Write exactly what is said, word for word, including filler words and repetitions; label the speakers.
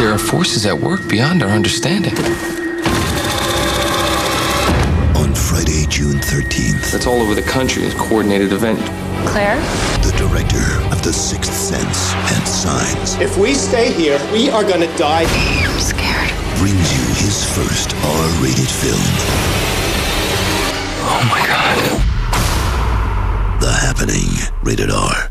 Speaker 1: there are forces at work beyond our understanding.
Speaker 2: On Friday, June thirteenth.
Speaker 1: It's all over the country, a coordinated event.
Speaker 3: Claire?
Speaker 2: The director of The Sixth Sense and Signs.
Speaker 4: If we stay here, we are gonna die.
Speaker 3: I'm scared.
Speaker 2: Brings you his first R-rated film.
Speaker 1: Oh my God.
Speaker 2: The Happening. Rated R.